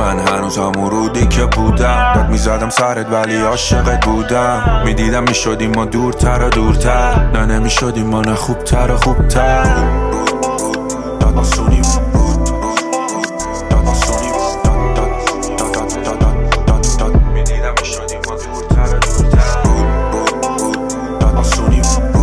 من هنوز همون رودی که بودم، داد میزدم سرت ولی عاشقت بودم. میدیدم میشدیم ما دورتر و دورتر، نه نمیشدیم ما نه خوبتر و خوبتر. داد آسونی میدیدم میشدیم ما دورتر و دورتر. داد آسونی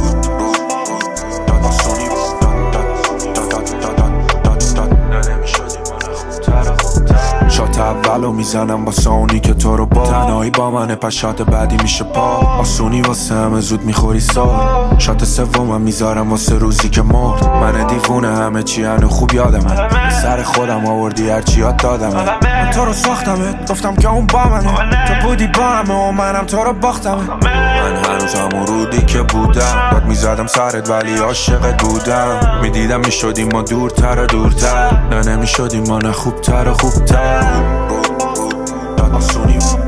شات اولو میزنم با سونی که تو رو با تنهایی با منه، پس شات بعدی میشه پا آسونی واسه همه زود میخوری سال. شات سومم میذارم واسه روزی که مرد. من دیوونه همه چی هنو خوب یادمه، سر خودم آوردی هرچی یاد دادمه. من تو رو ساختمت گفتم که اون با منه، تو بودی با همه و منم تو رو باختمه. من هنوز همون رودی که بودم، داد میزدم سرت ولی عاشقت بودم. میدیدم میشدیم ما دورتر و دورتر، نه نمیشدیم ما نه خوبتر و خوبتر. داد آسونی